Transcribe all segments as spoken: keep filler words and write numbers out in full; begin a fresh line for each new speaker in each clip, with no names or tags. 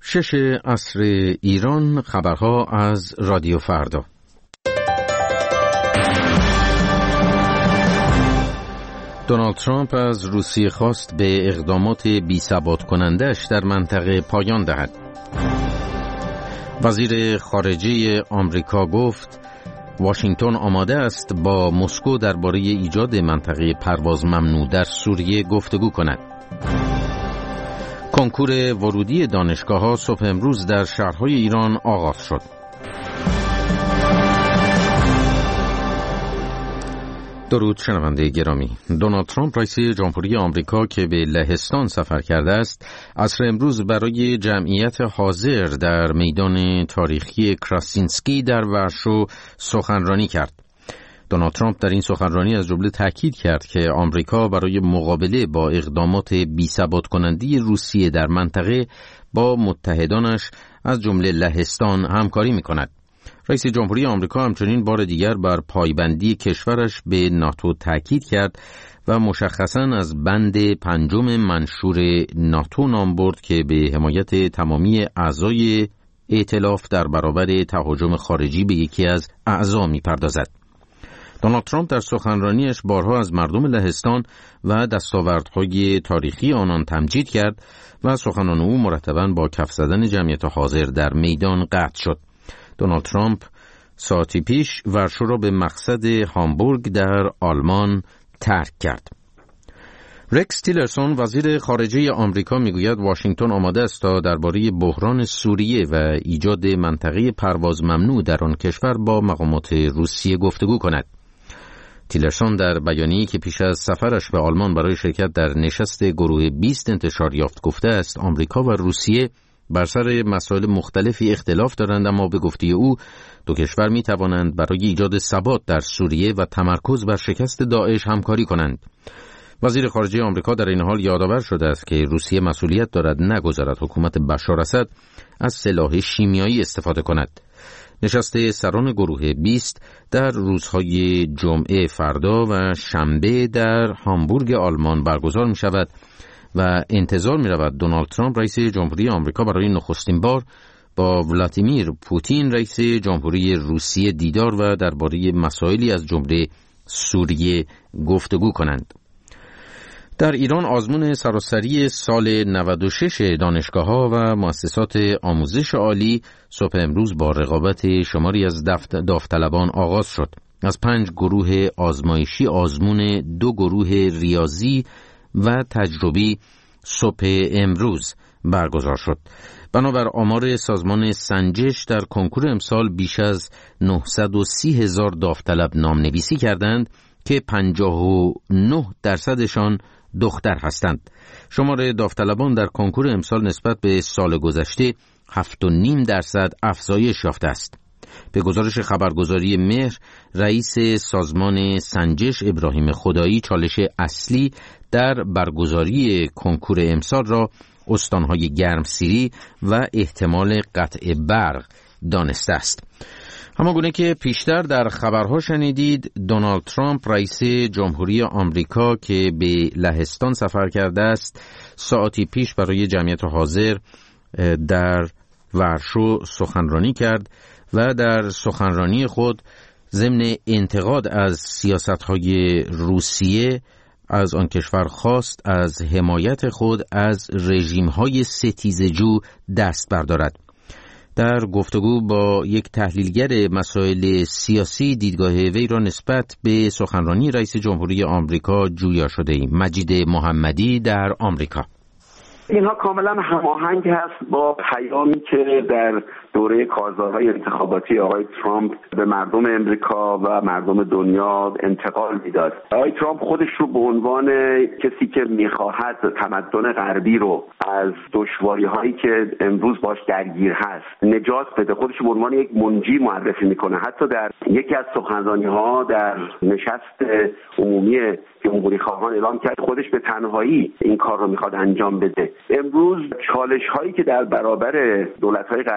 شش عصر ایران، خبرها از رادیو فردا. دونالد ترامپ از روسیه خواست به اقدامات بی‌ثبات کننده‌اش در منطقه پایان دهد. وزیر خارجه آمریکا گفت واشنگتن آماده است با مسکو درباره ایجاد منطقه پرواز ممنوع در سوریه گفتگو کند. کنکور ورودی دانشگاه‌ها صبح امروز در شهرهای ایران آغاز شد. درود شنونده گرامی. دونالد ترامپ رئیس جمهوری آمریکا که به لهستان سفر کرده است، عصر امروز برای جمعیت حاضر در میدان تاریخی کراسینسکی در ورشو سخنرانی کرد. دونالد ترامپ در این سخنرانی از جمله تاکید کرد که آمریکا برای مقابله با اقدامات بی‌ثبات کننده روسیه در منطقه با متحدانش از جمله لهستان همکاری می‌کند. رئیس جمهوری آمریکا همچنین بار دیگر بر پایبندی کشورش به ناتو تاکید کرد و مشخصاً از بند پنجم منشور ناتو نام برد که به حمایت تمامی اعضای ائتلاف در برابر تهاجم خارجی به یکی از اعضا می‌پردازد. دونالد ترامپ در سخنرانیش بارها از مردم لهستان و دستاوردهای تاریخی آنان تمجید کرد و سخنان او مرتباً با کف زدن جمعیت حاضر در میدان قطع شد. دونالد ترامپ ساعتی پیش ورشو را به مقصد هامبورگ در آلمان ترک کرد. رکس تیلرسون وزیر خارجه آمریکا میگوید واشنگتن آماده است تا درباره بحران سوریه و ایجاد منطقه پرواز ممنوع در آن کشور با مقامات روسیه گفتگو کند. تیلرسون در بیانیه‌ای که پیش از سفرش به آلمان برای شرکت در نشست گروه بیست انتشار یافت گفته است آمریکا و روسیه بر سر مسائل مختلفی اختلاف دارند، اما به گفته او دو کشور می توانند برای ایجاد ثبات در سوریه و تمرکز بر شکست داعش همکاری کنند. وزیر خارجه آمریکا در این حال یادآور شده است که روسیه مسئولیت دارد نگذارد حکومت بشار اسد از سلاح شیمیایی استفاده کند. نشست سران گروه بیست در روزهای جمعه فردا و شنبه در هامبورگ آلمان برگزار می شود و انتظار می رود دونالد ترامپ رئیس جمهوری آمریکا برای نخستین بار با ولادیمیر پوتین رئیس جمهوری روسیه دیدار و درباره مسائلی از جمله سوریه گفتگو کنند. در ایران آزمون سراسری سال نود و شش دانشگاه‌ها و مؤسسات آموزش عالی صبح امروز با رقابت شماری از داوطلبان آغاز شد. از پنج گروه آزمایشی آزمون دو گروه ریاضی و تجربی صبح امروز برگزار شد. بنابر آمار سازمان سنجش در کنکور امسال بیش از نهصد و سی هزار داوطلب نامنویسی کردند که پنجاه و نه درصدشان دختر هستند. شمار داوطلبان در کنکور امسال نسبت به سال گذشته هفت و نیم درصد افزایش یافته است. به گزارش خبرگزاری مهر، رئیس سازمان سنجش ابراهیم خدایی چالش اصلی در برگزاری کنکور امسال را استانهای گرمسیری و احتمال قطع برق دانسته است. همانگونه که پیشتر در خبرها شنیدید، دونالد ترامپ رئیس جمهوری آمریکا که به لهستان سفر کرده است، ساعتی پیش برای جمعیت حاضر در ورشو سخنرانی کرد و در سخنرانی خود ضمن انتقاد از سیاست‌های روسیه از آن کشور خواست از حمایت خود از رژیم‌های ستیزجو دست بردارد. در گفتگو با یک تحلیلگر مسائل سیاسی دیدگاه وی را نسبت به سخنرانی رئیس جمهوری آمریکا جویا شده ایم. مجید محمدی در آمریکا.
اینها کاملا هماهنگ هست با پیامی که در دوره کارزارهای انتخاباتی آقای ترامپ به مردم امریکا و مردم دنیا انتقال میداد. آقای ترامپ خودش رو به عنوان کسی که میخواهد تمدن غربی رو از دشواری‌هایی که امروز باش درگیر هست نجات بده، خودش رو به عنوان یک منجی معرفی میکنه. حتی در یکی از سخنرانی‌ها در نشست عمومی جمهوری خواهان اعلام کرد خودش به تنهایی این کار رو میخواد انجام بده. امروز چالش هایی که در برابر دولت های غربی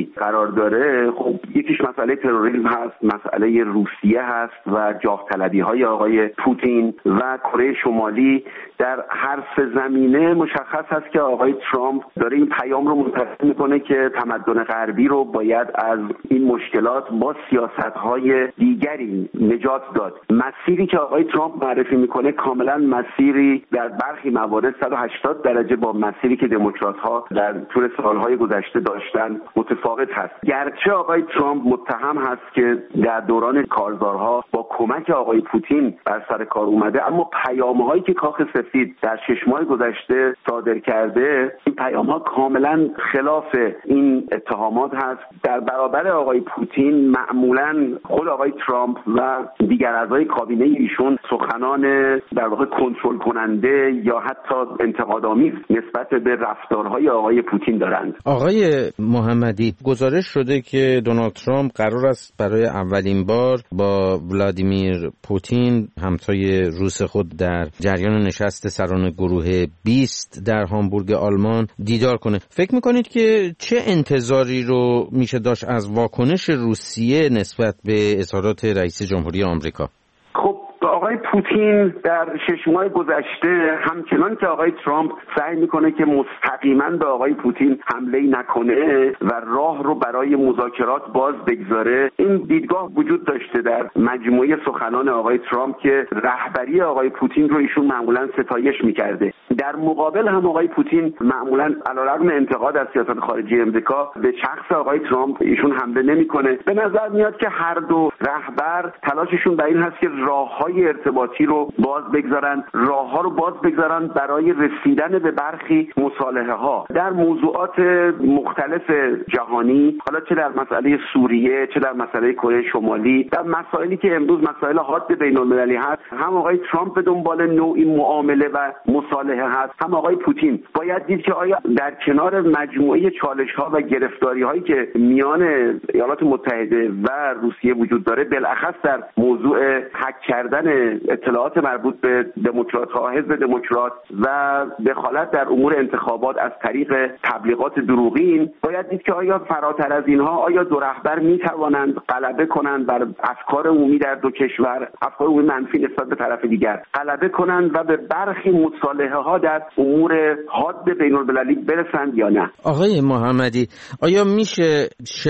جهانی قرار داره، خب یکیش مسئله تروریسم هست، مسئله روسیه هست و جاه طلبی های آقای پوتین و کره شمالی. در هر سه زمینه مشخص هست که آقای ترامپ داره این پیام رو منتقل میکنه که تمدن غربی رو باید از این مشکلات با سیاست‌های دیگری نجات داد. مسیری که آقای ترامپ معرفی میکنه کاملا مسیری در برخی موارد صد و هشتاد درجه با مسیری که دموکرات‌ها در طول سالهای گذشته داشتن متفاوت هست. گرچه آقای ترامپ متهم هست که در دوران کارزارها با کمک آقای پوتین بر سر کار اومده، اما پیام‌هایی که کاخ سفید در شش ماه گذشته صادر کرده، این پیام‌ها کاملا خلاف این اتهامات هست. در برابر آقای پوتین معمولاً خود آقای ترامپ و دیگر اعضای کابینه ایشون سخنان در واقع کنترل کننده یا حتی انتقادآمیز نسبت به رفتارهای آقای پوتین دارند.
آقای محمدی، گزارش شده که دونالد ترامپ قرار است برای اولین بار با ولادیمیر پوتین همتای روس خود در جریان نشست سران گروه بیست در هامبورگ آلمان دیدار کنه. فکر میکنید که چه انتظاری رو میشه داشت از واکنش روسیه نسبت به اظهارات رئیس جمهوری آمریکا؟
خب آقای پوتین در شش ماه گذشته همچنان که آقای ترامپ سعی میکنه که مستقیما به آقای پوتین حمله نکنه و راه رو برای مذاکرات باز بگذاره، این دیدگاه وجود داشته در مجموعه سخنان آقای ترامپ که رهبری آقای پوتین رو ایشون معمولا ستایش میکرده. در مقابل هم آقای پوتین معمولا علیرغم انتقاد از سیاست خارجی امریکا به شخص آقای ترامپ ایشون حمله نمیکنه. به نظر میاد که هر دو رهبر تلاششون بر این هست که راههای ارتباطی رو باز بگذارن، راهها رو باز بگذارن برای رسیدن به برخی مصالحه ها در موضوعات مختلف جهانی، حالا چه در مسئله سوریه، چه در مسئله کره شمالی، در مسائلی که امروز مسائل حاد بین المللی هست. هم آقای ترامپ به دنبال نوعی معامله و مصالحه هست، هم آقای پوتین. باید دید که آیا در کنار مجموعه چالش ها و گرفتاری هایی که میان ایالات متحده و روسیه وجود داره، بالاخص در موضوع هک کردن اطلاعات مربوط به دموکرات ها، حزب دموکرات و دخالت در امور انتخابات از طریق تبلیغات دروغین، باید دید که آیا فراتر از اینها آیا دو رهبر می توانند غلبه کنند بر افکار عمومی در دو کشور، افکار عمومی منفی نسبت به طرف دیگر غلبه کنند و به برخی مصالحه ها در امور حاد بین المللی برسند یا نه.
آقای محمدی، آیا میشه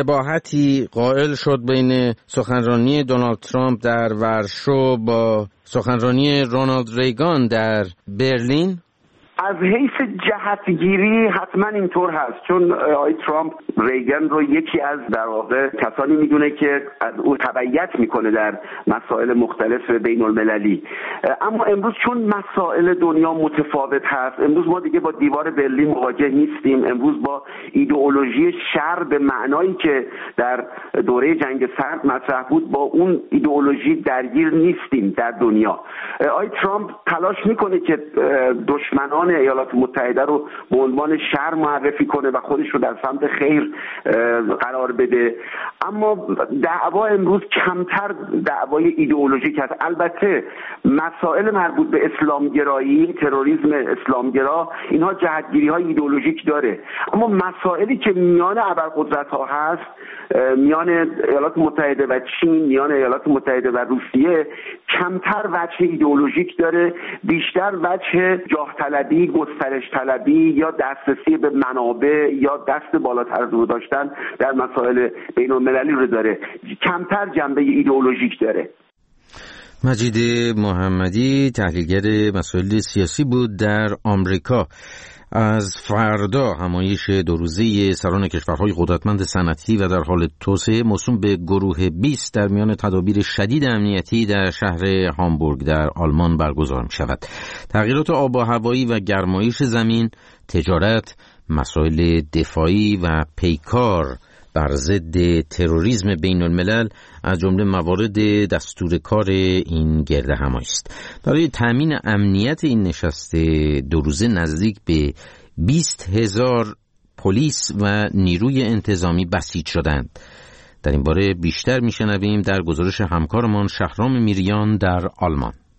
شباهتی قائل شد بین سخنرانی دونالد ترامپ در ورشو با سخنرانی رونالد ریگان در برلین؟
از حیث جهتگیری حتما اینطور هست، چون آقای ترامپ ریگن رو یکی از در واقع کسانی میدونه که از او تبعیت میکنه در مسائل مختلف بین المللی. اما امروز چون مسائل دنیا متفاوت هست، امروز ما دیگه با دیوار برلین مواجه نیستیم، امروز با ایدئولوژی شر به معنایی که در دوره جنگ سرد مطرح بود با اون ایدئولوژی درگیر نیستیم در دنیا. آقای ترامپ تلاش میکنه که دشمنان ایالات متحده رو به عنوان شر معرفی کنه و خودش رو در سمت خیر قرار بده، اما دعوا امروز کمتر دعوای ایدئولوژیک است. البته مسائل مربوط به اسلامگرایی، تروریسم اسلامگرا، اینها جهتگیری های ایدئولوژیک داره، اما مسائلی که میان ابرقدرت ها هست، میان ایالات متحده و چین، میان ایالات متحده و روسیه، کمتر وجه ایدئولوژیک داره، بیشتر وجه جاه طلبی، گسترش طلبی یا دسترسی به منابع یا دست بالاتر از رو داشتن در مسائل بین المللی رو داره، کمتر جنبه ایدئولوژیک داره.
مجید محمدی، تحلیلگر مسائل سیاسی بود در آمریکا. از فردا همایش دو روزه سران کشورهای قدرتمند صنعتی و در حال توسعه موسوم به گروه بیست در میان تدابیر شدید امنیتی در شهر هامبورگ در آلمان برگزار می شود. تغییرات آب و هوایی و گرمایش زمین، تجارت، مسائل دفاعی و پیکار بر ضد تروریسم بین الملل از جمله موارد دستور کار این گرد همایی است. برای تامین امنیت این نشست دو روزه نزدیک به بیست هزار پلیس و نیروی انتظامی بسیج شدند. در این باره بیشتر میشنویم در گزارش همکارمان شهرام میریان در آلمان.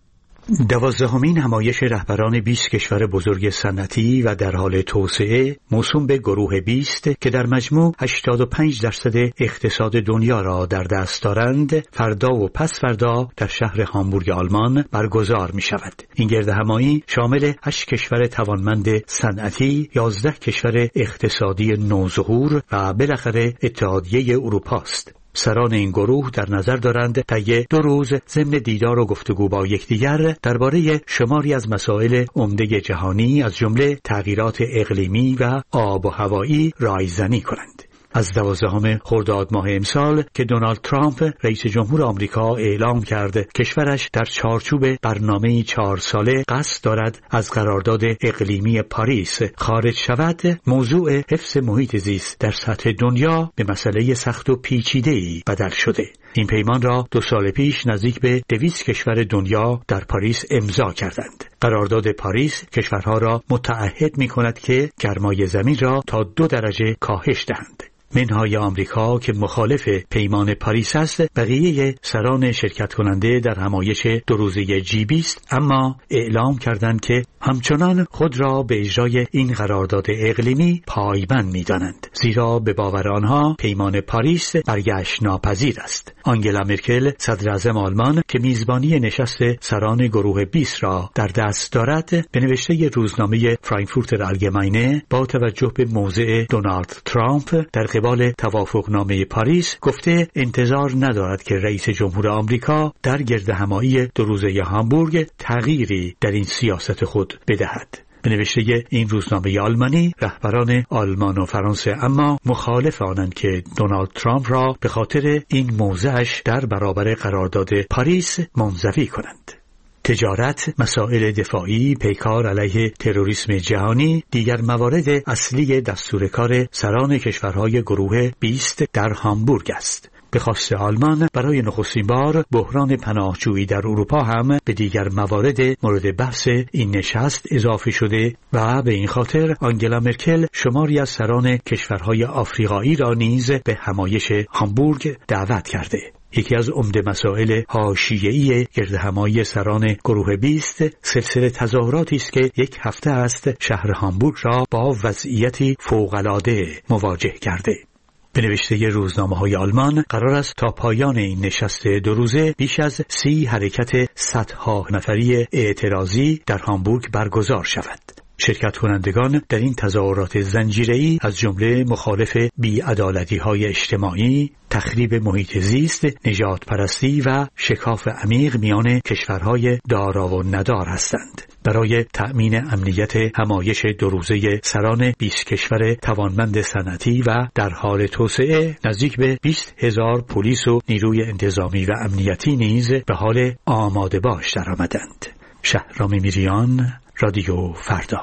دوازدهمین همایش رهبران بیست کشور بزرگ صنعتی و در حال توسعه موسوم به گروه بیست که در مجموع هشتاد و پنج درصد اقتصاد دنیا را در دست دارند، فردا و پس فردا در شهر هامبورگ آلمان برگزار می شود. این گردهمایی شامل هشت کشور توانمند صنعتی، یازده کشور اقتصادی نوظهور و بالاخره اتحادیه اروپا است. سران این گروه در نظر دارند طی دو روز ضمن دیدار و گفتگو با یکدیگر درباره شماری از مسائل عمده جهانی از جمله تغییرات اقلیمی و آب و هوایی رایزنی کنند. از دوازدهم خرداد ماه امسال که دونالد ترامپ رئیس جمهور آمریکا اعلام کرد کشورش در چارچوب برنامه چهار ساله قصد دارد از قرارداد اقلیمی پاریس خارج شود، موضوع حفظ محیط زیست در سطح دنیا به مسئله سخت و پیچیده‌ای بدل شده. این پیمان را دو سال پیش نزدیک به دویست کشور دنیا در پاریس امضا کردند. قرارداد پاریس کشورها را متعهد می کند که گرمای زمین را تا دو درجه کاهش دهند. منهای آمریکا که مخالف پیمان پاریس است، بقیه سران شرکت کننده در همایش دو روزه جی بیست اما اعلام کردند که همچنان خود را به اجرای این قرارداد اقلیمی پایبند می‌دانند، زیرا به باور آنها پیمان پاریس برگشت ناپذیر است. آنگلا مرکل صدر اعظم آلمان که میزبانی نشست سران گروه بیست را در دست دارد، به نوشته روزنامه فرانکفورتر آلگماینه با توجه به موضع دونالد ترامپ در قبال توافقنامه پاریس گفته انتظار ندارد که رئیس جمهور آمریکا در گردهمایی دو روزه هامبورگ تغییری در این سیاست خود بدهد. به نوشته این روزنامه آلمانی، رهبران آلمان و فرانسه اما مخالف آنند که دونالد ترامپ را به خاطر این موضعش در برابر قرارداد پاریس منزوی کنند. تجارت، مسائل دفاعی، پیکار علیه تروریسم جهانی دیگر موارد اصلی دستورکار سران کشورهای گروه بیست در هامبورگ است. به خواست آلمان برای نخستین بار بحران پناهجویی در اروپا هم به دیگر موارد مورد بحث این نشست اضافه شده و به این خاطر آنگلا مرکل شماری از سران کشورهای آفریقایی را نیز به همایش هامبورگ دعوت کرده. یکی از عمده مسائل حاشیه‌ای گردهمایی سران گروه بیست سلسله تظاهراتی است که یک هفته است شهر هامبورگ را با وضعیتی فوق‌العاده مواجه کرده. به نوشته روزنامه‌های آلمان قرار است تا پایان این نشست دو روزه بیش از سی حرکت صدها نفری اعتراضی در هامبورگ برگزار شود. شرکت کنندگان در این تظاهرات زنجیره‌ای از جمله مخالف بی‌عدالتی‌های اجتماعی، تخریب محیط زیست، نژاد پرستی و شکاف عمیق میان کشورهای دارا و ندار هستند. برای تأمین امنیت همایش دو روزه سران بیست کشور توانمند صنعتی و در حال توسعه نزدیک به بیست هزار پلیس و نیروی انتظامی و امنیتی نیز به حال آماده باش درآمدند. شهرام میریان، رادیو فردا.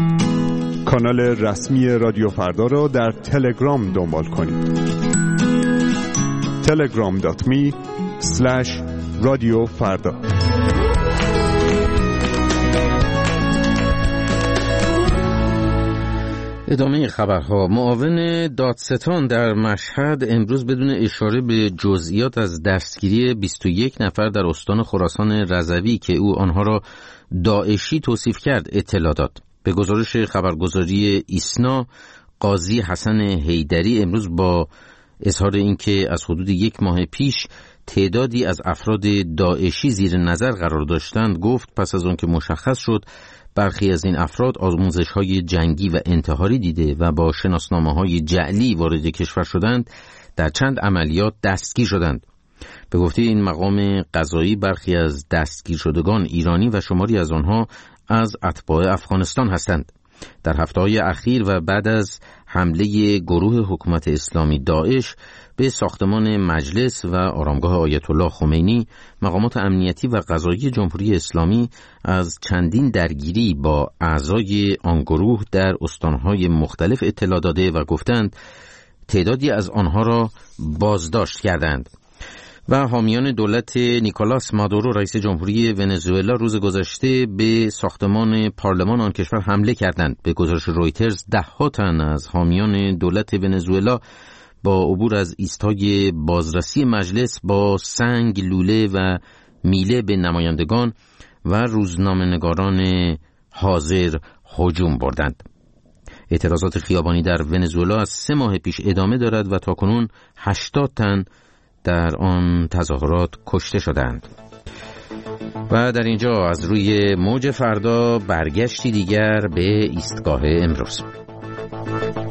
کانال رسمی رادیو فردا را در تلگرام دنبال کنید. تلگرام دات می اسلش رادیو فردا.
ادامه خبرها. معاون دادستان در مشهد امروز بدون اشاره به جزئیات از دستگیری بیست و یک نفر در استان خراسان رضوی که او آنها را داعشی توصیف کرد اطلاع داد. به گزارش خبرگزاری ایسنا، قاضی حسن حیدری امروز با اظهار اینکه از حدود یک ماه پیش تعدادی از افراد داعشی زیر نظر قرار داشتند گفت پس از آن که مشخص شد برخی از این افراد آموزش‌های جنگی و انتحاری دیده و با شناسنامه‌های جعلی وارد کشور شدند، در چند عملیات دستگیر شدند. به گفته این مقام قضایی برخی از دستگیر شدگان ایرانی و شماری از آنها از اتباع افغانستان هستند. در هفته‌های اخیر و بعد از حمله گروه حکومت اسلامی داعش به ساختمان مجلس و آرامگاه آیت الله خمینی، مقامات امنیتی و قضایی جمهوری اسلامی از چندین درگیری با اعضای آن گروه در استانهای مختلف اطلاع داده و گفتند تعدادی از آنها را بازداشت کردند. و حامیان دولت نیکولاس مادورو رئیس جمهوری ونزوئلا روز گذشته به ساختمان پارلمان آن کشور حمله کردند. به گزارش رویترز ده‌ها تن از حامیان دولت ونزوئلا با عبور از ایستگاه بازرسی مجلس با سنگ، لوله و میله به نمایندگان و روزنامه‌نگاران حاضر هجوم بردند. اعتراضات خیابانی در ونزوئلا از سه ماه پیش ادامه دارد و تاکنون هشتاد تن در آن تظاهرات کشته شدند. و در اینجا از روی موج فردا برگشتی دیگر به ایستگاه امروز.